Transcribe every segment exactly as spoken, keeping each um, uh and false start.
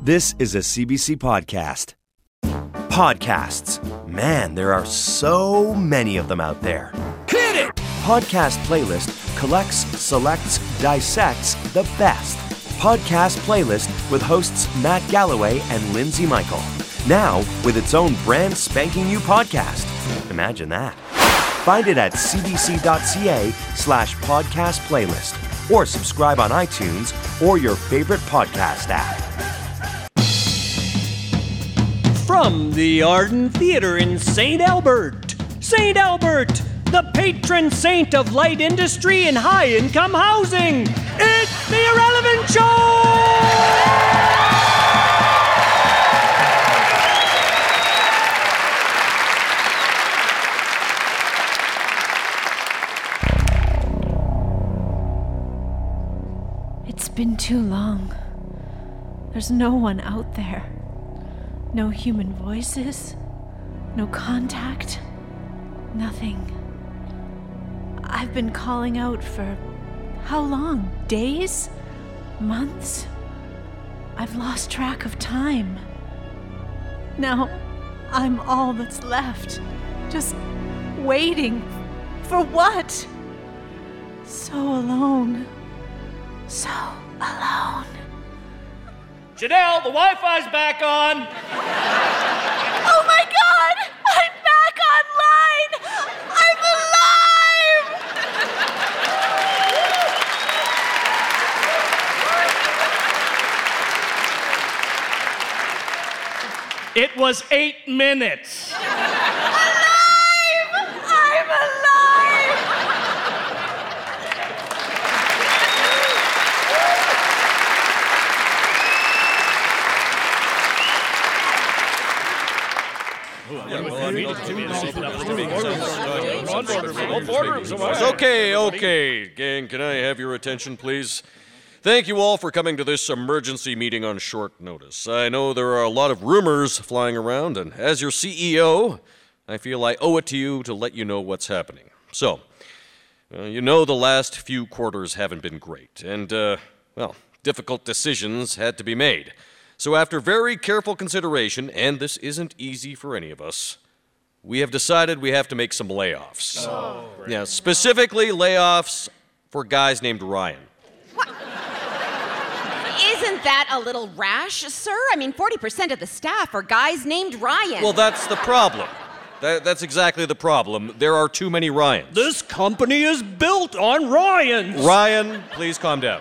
This is a C B C podcast. Podcasts. Man, there are so many of them out there. Hit it! Podcast Playlist collects, selects, dissects the best. Podcast Playlist with hosts Matt Galloway and Lindsay Michael. Now with its own brand spanking new podcast. Imagine that. Find it at cbc.ca slash podcast playlist or subscribe on iTunes or your favorite podcast app. From the Arden Theatre in Saint Albert, Saint Albert, the patron saint of light industry and high-income housing, it's The Irrelevant Show! It's been too long. There's no one out there. No human voices. No contact. Nothing. I've been calling out for how long? Days? Months? I've lost track of time. Now, I'm all that's left. Just waiting. For what? So alone. So alone. Janelle, the Wi-Fi's back on! Oh my God! I'm back online! I'm alive! It was eight minutes. Alive! I'm alive! Okay, okay, gang, can I have your attention, please? Thank you all for coming to this emergency meeting on short notice. I know there are a lot of rumors flying around, and as your C E O, I feel I owe it to you to let you know what's happening. So, uh, you know the last few quarters haven't been great, and, uh, well, difficult decisions had to be made. So after very careful consideration, and this isn't easy for any of us, we have decided we have to make some layoffs. Oh, yeah, specifically layoffs for guys named Ryan. What? Isn't that a little rash, sir? I mean, forty percent of the staff are guys named Ryan. Well, that's the problem. That, that's exactly the problem. There are too many Ryans. This company is built on Ryans. Ryan, please calm down.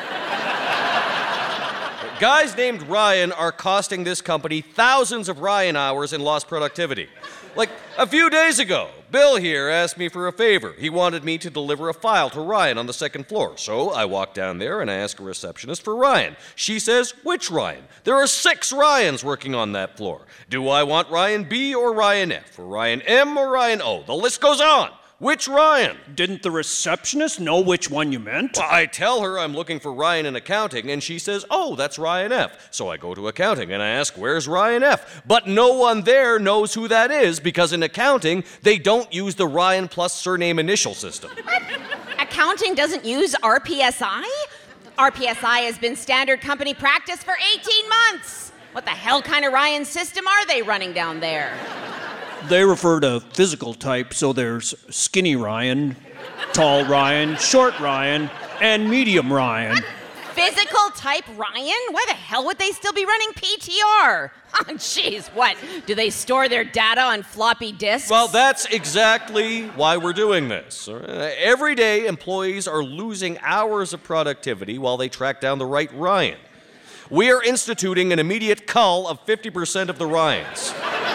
Guys named Ryan are costing this company thousands of Ryan hours in lost productivity. Like, a few days ago, Bill here asked me for a favor. He wanted me to deliver a file to Ryan on the second floor. So I walked down there and I asked a receptionist for Ryan. She says, which Ryan? There are six Ryans working on that floor. Do I want Ryan B or Ryan F? Or Ryan M or Ryan O? The list goes on. Which Ryan? Didn't the receptionist know which one you meant? Well, I tell her I'm looking for Ryan in accounting, and she says, oh, that's Ryan F. So I go to accounting, and I ask, where's Ryan F? But no one there knows who that is, because in accounting, they don't use the Ryan plus surname initial system. Accounting doesn't use R P S I? R P S I has been standard company practice for eighteen months. What the hell kind of Ryan system are they running down there? They refer to physical type, so there's skinny Ryan, tall Ryan, short Ryan, and medium Ryan. What? Physical type Ryan? Why the hell would they still be running P T R? Oh, jeez, what? Do they store their data on floppy disks? Well, that's exactly why we're doing this. Every day, employees are losing hours of productivity while they track down the right Ryan. We are instituting an immediate cull of fifty percent of the Ryans.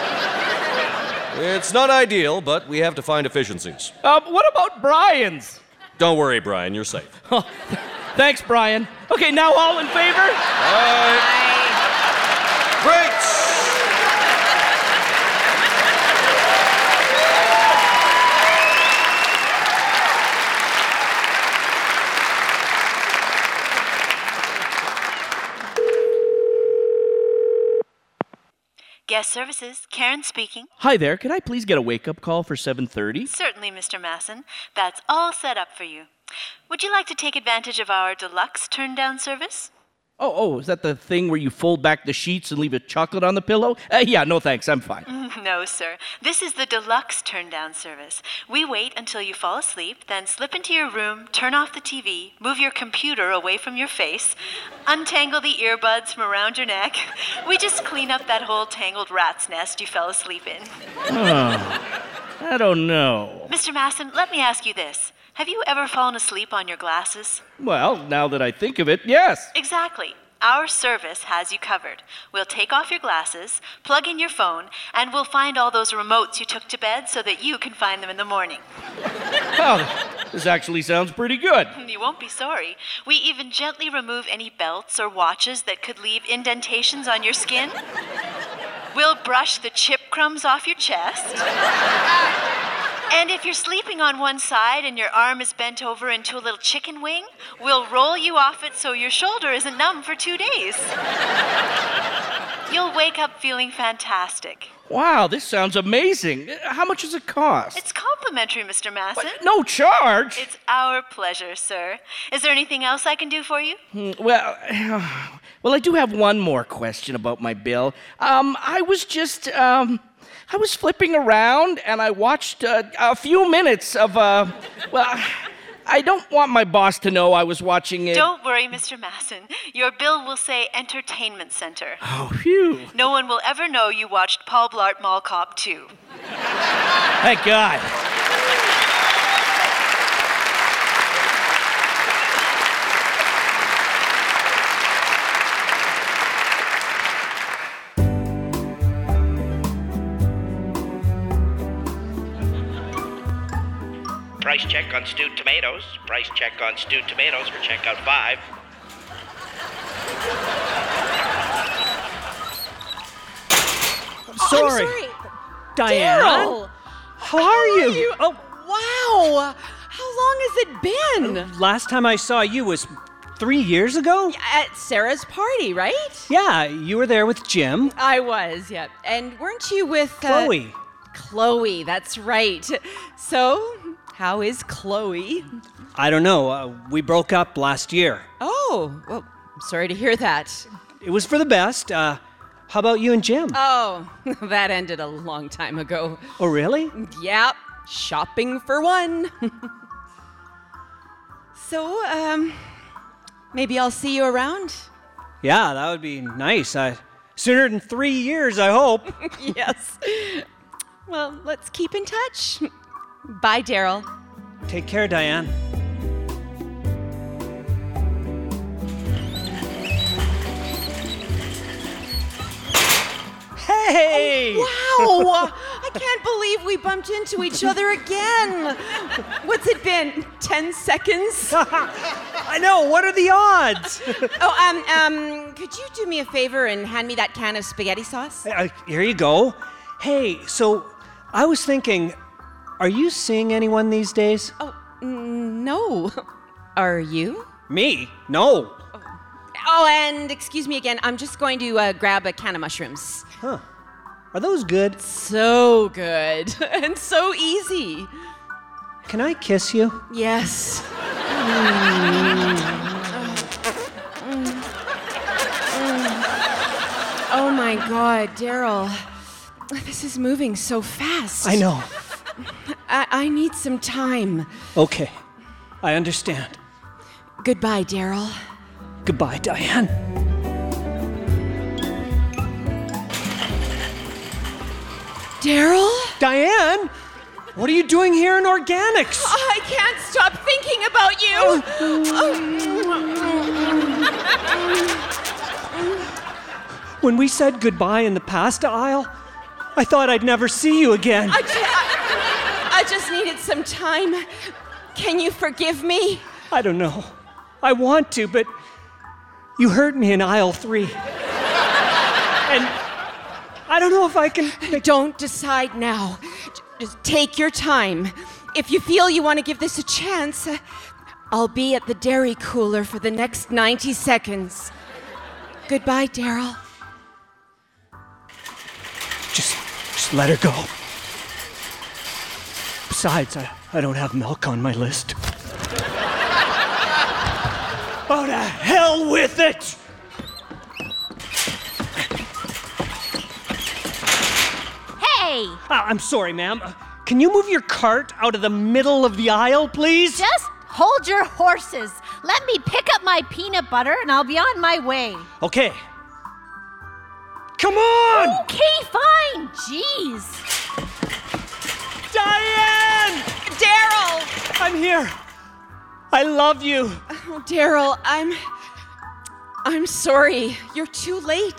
It's not ideal, but we have to find efficiencies. Um, what about Brian's? Don't worry, Brian, you're safe. Oh, thanks, Brian. Okay, now all in favor? Aye. Great! Guest Services, Karen speaking. Hi there, could I please get a wake-up call for seven thirty? Certainly, Mister Masson. That's all set up for you. Would you like to take advantage of our deluxe turn-down service? Oh, oh, is that the thing where you fold back the sheets and leave a chocolate on the pillow? Uh, yeah, no thanks, I'm fine. No, sir. This is the deluxe turn-down service. We wait until you fall asleep, then slip into your room, turn off the T V, move your computer away from your face, untangle the earbuds from around your neck. We just clean up that whole tangled rat's nest you fell asleep in. Oh, I don't know. Mister Masson, let me ask you this. Have you ever fallen asleep on your glasses? Well, now that I think of it, yes. Exactly. Our service has you covered. We'll take off your glasses, plug in your phone, and we'll find all those remotes you took to bed so that you can find them in the morning. Oh, this actually sounds pretty good. You won't be sorry. We even gently remove any belts or watches that could leave indentations on your skin. We'll brush the chip crumbs off your chest. And if you're sleeping on one side and your arm is bent over into a little chicken wing, we'll roll you off it so your shoulder isn't numb for two days. You'll wake up feeling fantastic. Wow, this sounds amazing. How much does it cost? It's complimentary, Mister Masson. What? No charge? It's our pleasure, sir. Is there anything else I can do for you? Mm, Well, well, I do have one more question about my bill. Um, I was just, um, I was flipping around and I watched uh, a few minutes of, uh, well, I don't want my boss to know I was watching it. Don't worry, Mister Masson. Your bill will say Entertainment Center. Oh, phew. No one will ever know you watched Paul Blart Mall Cop two. Thank God. Price check on stewed tomatoes. Price check on stewed tomatoes for checkout five. I'm sorry. I'm sorry. Diane? Daryl! How are you? you? Oh, Wow! How long has it been? last time I saw you was three years ago? At Sarah's party, right? Yeah, you were there with Jim. I was, yeah. And weren't you with... uh, Chloe. Chloe, that's right. So, how is Chloe? I don't know. Uh, we broke up last year. Oh, well, I'm sorry to hear that. It was for the best. Uh, how about you and Jim? Oh, that ended a long time ago. oh, really? Yep, shopping for one. So, um, maybe I'll see you around? Yeah, that would be nice. I, sooner than three years, I hope. Yes. Well, let's keep in touch. Bye, Daryl. Take care, Diane. Hey! Wow! I can't believe we bumped into each other again. What's it been? Ten seconds? I know. What are the odds? Oh, um, um, could you do me a favor and hand me that can of spaghetti sauce? Uh, here you go. Hey, so I was thinking, are you seeing anyone these days? Oh, n- no. Are you? Me? No. Oh, and excuse me again. I'm just going to uh, grab a can of mushrooms. Huh. Are those good? So good and so easy. Can I kiss you? Yes. Oh my God, Daryl. This is moving so fast. I know. I, I need some time. Okay. I understand. Goodbye, Daryl. Goodbye, Diane. Daryl? Diane? What are you doing here in organics? I can't stop thinking about you. When we said goodbye in the pasta aisle, I thought I'd never see you again. I, ju- I, I just needed some time. Can you forgive me? I don't know. I want to, but you hurt me in aisle three. And I don't know if I can... Don't decide now. Just take your time. If you feel you want to give this a chance, uh, I'll be at the dairy cooler for the next ninety seconds. Goodbye, Daryl. Just, just let her go. Besides, I, I don't have milk on my list. Oh, to hell with it! way. Uh, I'm sorry, ma'am. Uh, Can you move your cart out of the middle of the aisle, please? Just hold your horses. Let me pick up my peanut butter and I'll be on my way. Okay. Come on! Okay, fine. Jeez. Diane! Daryl! I'm here. I love you. Oh, Daryl, I'm... I'm sorry. You're too late.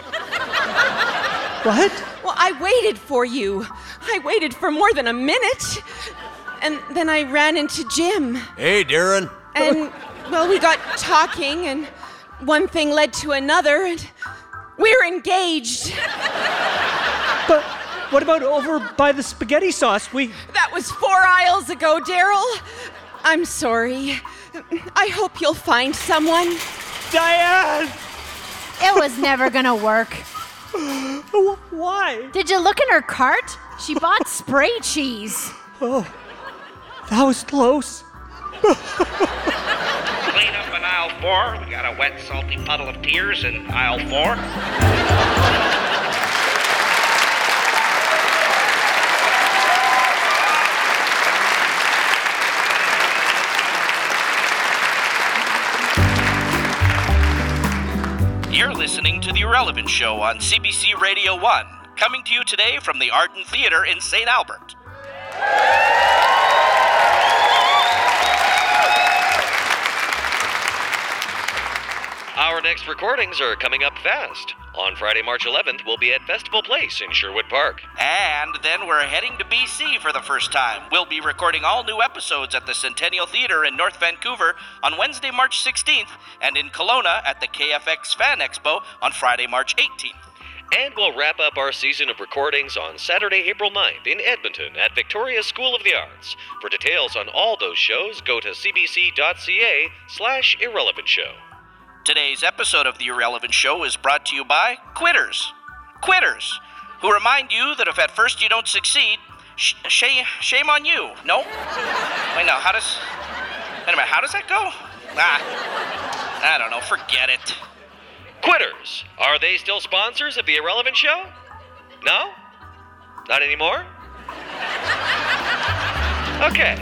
What? Well, I waited for you. I waited for more than a minute. And then I ran into Jim. Hey, Darren. And, well, we got talking, and one thing led to another, and we're engaged. But what about over by the spaghetti sauce? We... That was four aisles ago, Daryl. I'm sorry. I hope you'll find someone. Diane! It was never gonna work. Why? Did you look in her cart? She bought spray cheese. Oh, that was close. Clean up in aisle four. We got a wet, salty puddle of tears in aisle four. You're listening to The Irrelevant Show on C B C Radio one, coming to you today from the Ardent Theater in Saint Albert. Our next recordings are coming up fast. On Friday, March eleventh, we'll be at Festival Place in Sherwood Park. And then we're heading to B C for the first time. We'll be recording all new episodes at the Centennial Theater in North Vancouver on Wednesday, March sixteenth, and in Kelowna at the K F X Fan Expo on Friday, March eighteenth. And we'll wrap up our season of recordings on Saturday, April ninth in Edmonton at Victoria School of the Arts. For details on all those shows, go to cbc.ca slash irrelevant show. Today's episode of The Irrelevant Show is brought to you by Quitters. Quitters, who remind you that if at first you don't succeed, sh- sh- shame on you. No? Wait, no, how does... Wait a minute, how does that go? Ah, I don't know, forget it. Quitters, are they still sponsors of The Irrelevant Show? No? Not anymore? Okay.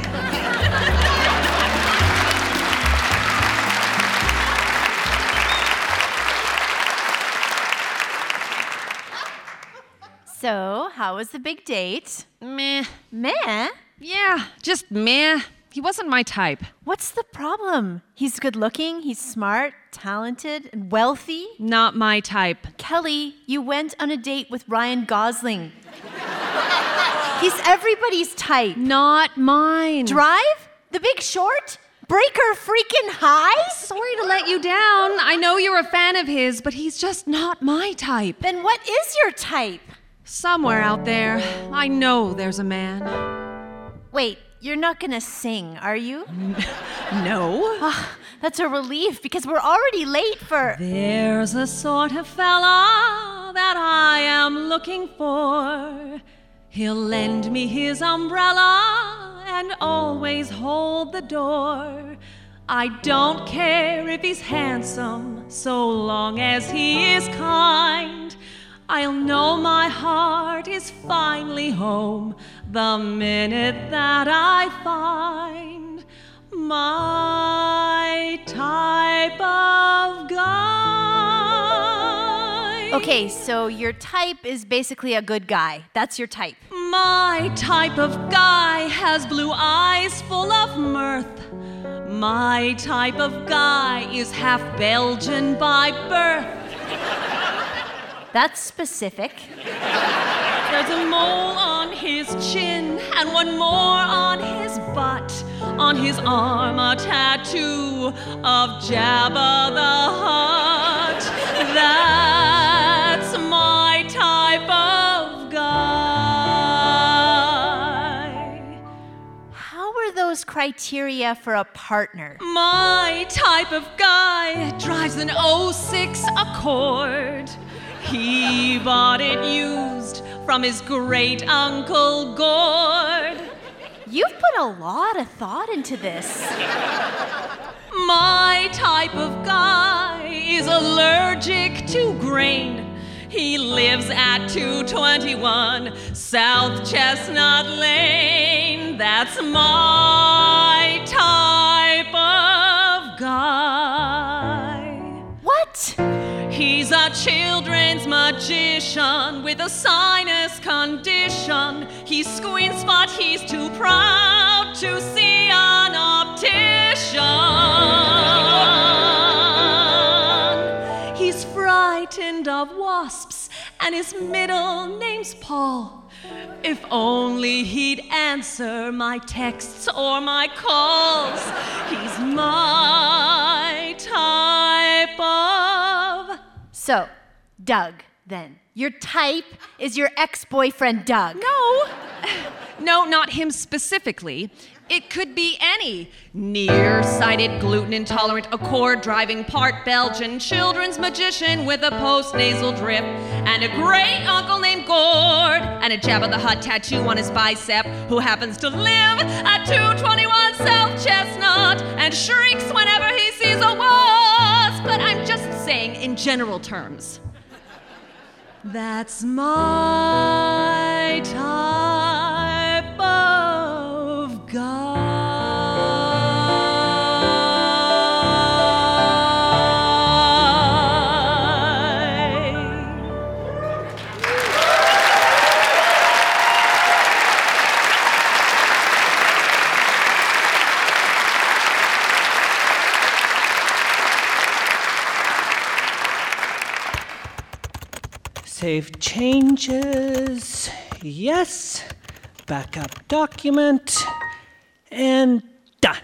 So, how was the big date? Meh. Meh? Yeah, just meh. He wasn't my type. What's the problem? He's good looking, he's smart, talented, and wealthy. Not my type. Kelly, you went on a date with Ryan Gosling. He's everybody's type. Not mine. Drive? The Big Short? Breaker freaking High? Sorry to let you down. I know you're a fan of his, but he's just not my type. Then what is your type? Somewhere out there, I know there's a man. Wait, you're not gonna sing, are you? No. Oh, that's a relief, because we're already late for... There's a sort of fella that I am looking for. He'll lend me his umbrella and always hold the door. I don't care if he's handsome, so long as he is kind. I'll know my heart is finally home the minute that I find my type of guy. Okay, so your type is basically a good guy. That's your type. My type of guy has blue eyes full of mirth. My type of guy is half Belgian by birth. That's specific. There's a mole on his chin and one more on his butt. On his arm a tattoo of Jabba the Hutt. That's my type of guy. How are those criteria for a partner? My type of guy drives an oh six Accord. He bought it used from his great uncle Gord. You've put a lot of thought into this. My type of guy is allergic to grain. He lives at two twenty-one South Chestnut Lane. That's my type of guy. What? He's a children's magician with a sinus condition. He squints, but he's too proud to see an optician. He's frightened of wasps, and his middle name's Paul. If only he'd answer my texts or my calls. He's my type of... So, Doug, then. Your type is your ex-boyfriend, Doug. No. No, not him specifically. It could be any nearsighted, gluten-intolerant, accord-driving, part Belgian, children's magician with a post-nasal drip, and a great uncle named Gord, and a Jabba the Hutt tattoo on his bicep, who happens to live at two twenty-one South Chestnut, and shrieks whenever he sees a wasp. But I'm just saying in general terms. That's my type of guy. Save changes. Yes. Backup document. And done.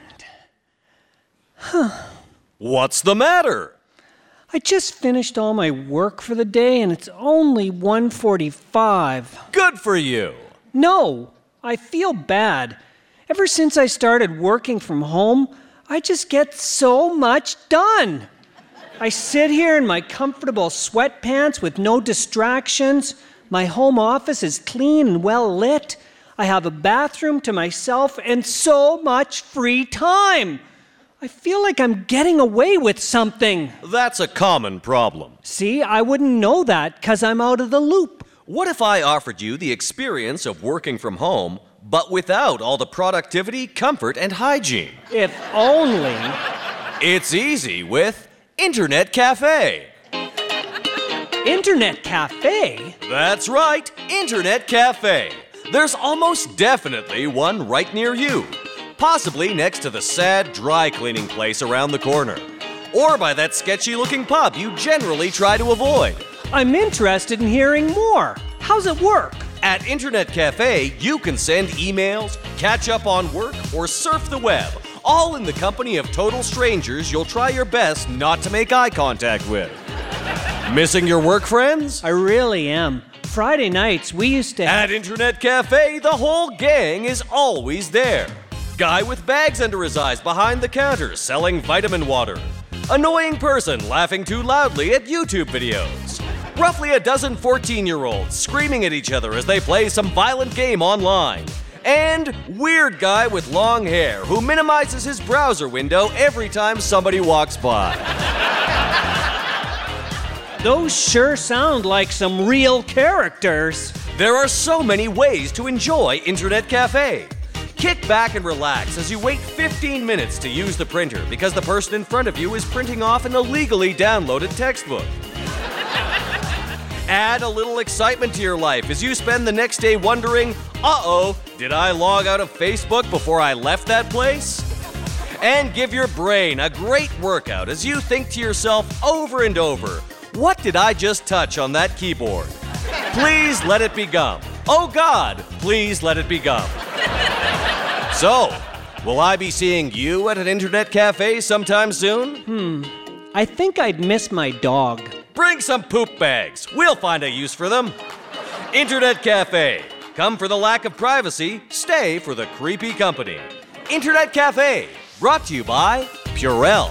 Huh. What's the matter? I just finished all my work for the day and it's only one forty-five. Good for you. No, I feel bad. Ever since I started working from home, I just get so much done. I sit here in my comfortable sweatpants with no distractions. My home office is clean and well lit. I have a bathroom to myself and so much free time. I feel like I'm getting away with something. That's a common problem. See, I wouldn't know that because I'm out of the loop. What if I offered you the experience of working from home, but without all the productivity, comfort, and hygiene? If only. It's easy with Internet Cafe. Internet Cafe? That's right, Internet Cafe. There's almost definitely one right near you. Possibly next to the sad dry cleaning place around the corner. Or by that sketchy-looking pub you generally try to avoid. I'm interested in hearing more. How's it work? At Internet Cafe, you can send emails, catch up on work, or surf the web, all in the company of total strangers you'll try your best not to make eye contact with. Missing your work friends? I really am. Friday nights, we used to... At Internet Cafe, the whole gang is always there. Guy with bags under his eyes behind the counter selling vitamin water. Annoying person laughing too loudly at YouTube videos. Roughly a dozen fourteen-year-olds screaming at each other as they play some violent game online. And weird guy with long hair who minimizes his browser window every time somebody walks by. Those sure sound like some real characters. There are so many ways to enjoy Internet Cafe. Kick back and relax as you wait fifteen minutes to use the printer because the person in front of you is printing off an illegally downloaded textbook. Add a little excitement to your life as you spend the next day wondering, uh-oh, did I log out of Facebook before I left that place? And give your brain a great workout as you think to yourself over and over, what did I just touch on that keyboard? Please let it be gum. Oh God, please let it be gum. So, will I be seeing you at an Internet Cafe sometime soon? Hmm, I think I'd miss my dog. Bring some poop bags. We'll find a use for them. Internet Cafe. Come for the lack of privacy, stay for the creepy company. Internet Cafe, brought to you by Purell.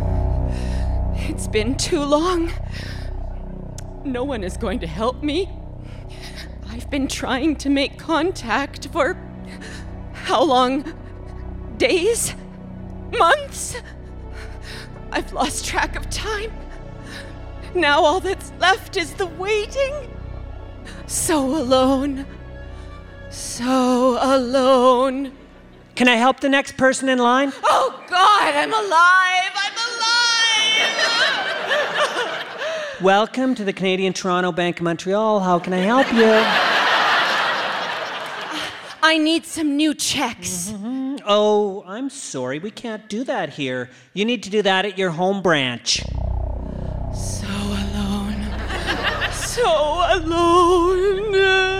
It's been too long. No one is going to help me. I've been trying to make contact for how long? Days? Months? I've lost track of time. Now all that's left is the waiting. So alone. So alone. Can I help the next person in line? Oh, God, I'm alive! I'm alive! Welcome to the Canadian Toronto Bank of Montreal. How can I help you? I need some new checks. Mm-hmm. Oh, I'm sorry. We can't do that here. You need to do that at your home branch. So alone. So alone.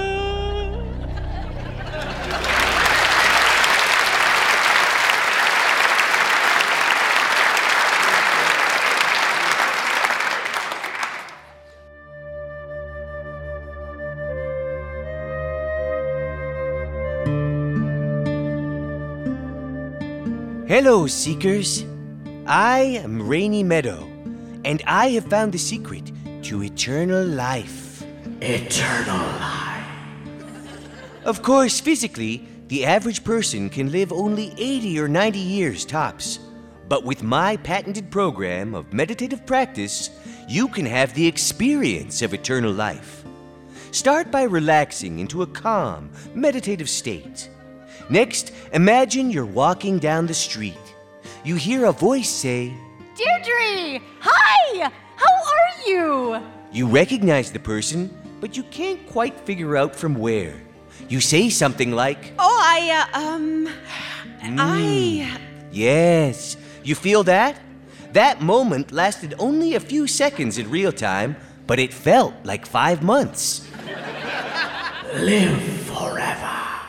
Hello, Seekers. I am Rainy Meadow, and I have found the secret to eternal life. Eternal life. Of course, physically, the average person can live only eighty or ninety years tops. But with my patented program of meditative practice, you can have the experience of eternal life. Start by relaxing into a calm, meditative state. Next, imagine you're walking down the street. You hear a voice say, Deirdre! Hi! How are you? You recognize the person, but you can't quite figure out from where. You say something like, Oh, I, uh, um, mm. I... Yes. You feel that? That moment lasted only a few seconds in real time, but it felt like five months. Live forever.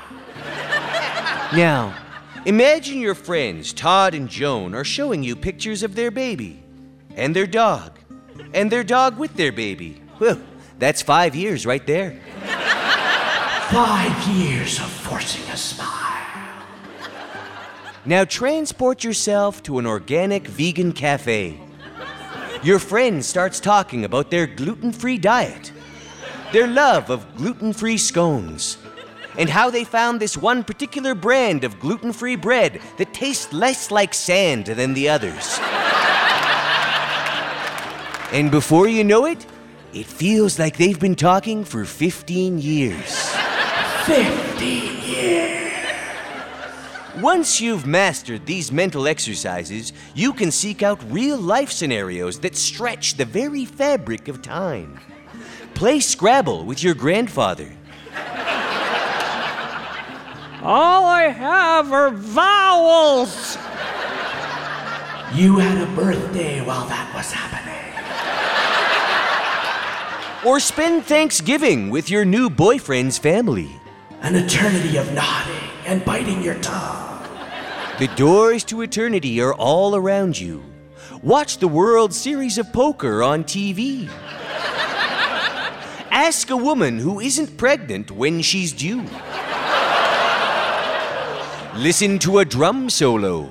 Now, imagine your friends Todd and Joan are showing you pictures of their baby, and their dog, and their dog with their baby. Well, that's five years right there. Five years of forcing a smile. Now transport yourself to an organic vegan cafe. Your friend starts talking about their gluten-free diet, their love of gluten-free scones, and how they found this one particular brand of gluten-free bread that tastes less like sand than the others. And before you know it, it feels like they've been talking for fifteen years. fifteen years! Once you've mastered these mental exercises, you can seek out real-life scenarios that stretch the very fabric of time. Play Scrabble with your grandfather. All I have are vowels. You had a birthday while that was happening. Or spend Thanksgiving with your new boyfriend's family. An eternity of nodding and biting your tongue. The doors to eternity are all around you. Watch the World Series of Poker on T V. Ask a woman who isn't pregnant when she's due. Listen to a drum solo.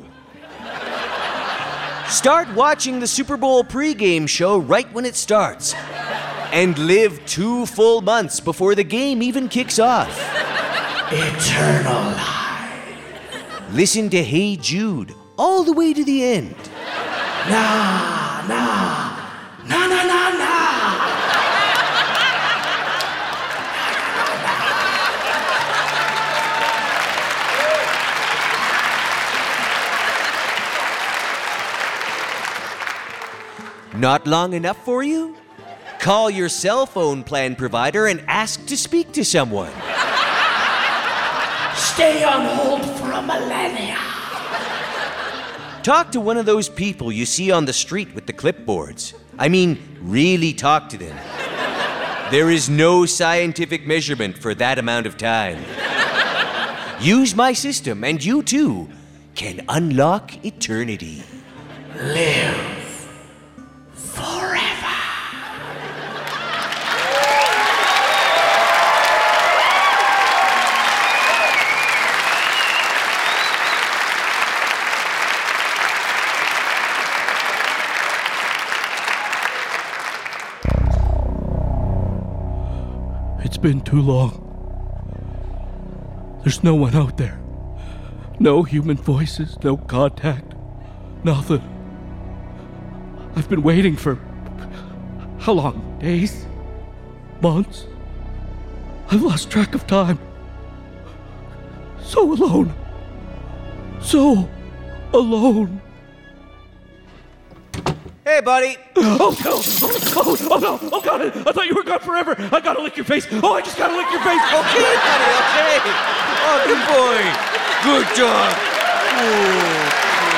Start watching the Super Bowl pregame show right when it starts. And live two full months before the game even kicks off. Eternal life. Listen to Hey Jude all the way to the end. Nah, nah, nah, nah, nah, nah. Not long enough for you? Call your cell phone plan provider and ask to speak to someone. Stay on hold for a millennia. Talk to one of those people you see on the street with the clipboards. I mean, really talk to them. There is no scientific measurement for that amount of time. Use my system, and you too can unlock eternity. Live forever. It's been too long. There's no one out there. No human voices, no contact, nothing. I've been waiting for... how long? Days? Months? I've lost track of time. So alone. So alone. Hey, buddy. Oh, no. Oh, oh, oh, no. Oh, God. I thought you were gone forever. I gotta lick your face. Oh, I just gotta lick your face. Okay, buddy, okay. Oh, good boy. Good job. Ooh.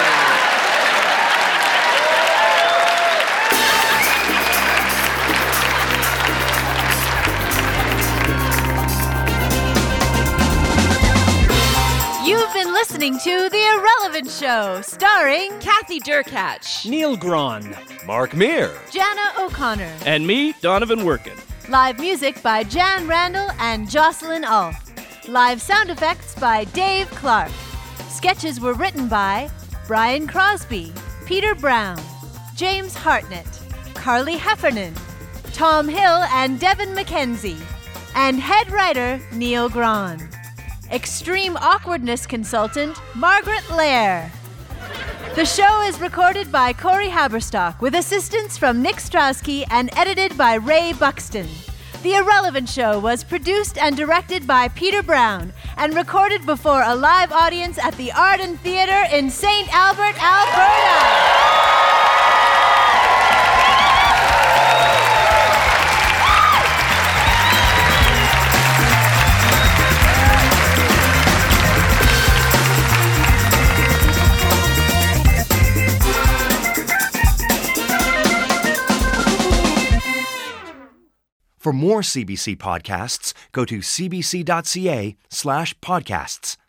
You've been listening to The Irrelevant Show, starring Kathy Durkach, Neil Gron, Mark Meir, Jana O'Connor, And me, Donovan Workin. live music by Jan Randall and Jocelyn Ulf, live sound effects by Dave Clark. Sketches were written by Brian Crosby, Peter Brown, James Hartnett, Carly Heffernan, Tom Hill and Devin McKenzie, and head writer Neil Gron. Extreme awkwardness consultant Margaret Lair. The show is recorded by Corey Haberstock with assistance from Nick Strauski and edited by Ray Buxton. The Irrelevant Show was produced and directed by Peter Brown and recorded before a live audience at the Arden Theatre in Saint Albert, Alberta. For more C B C podcasts, go to cbc.ca slash podcasts.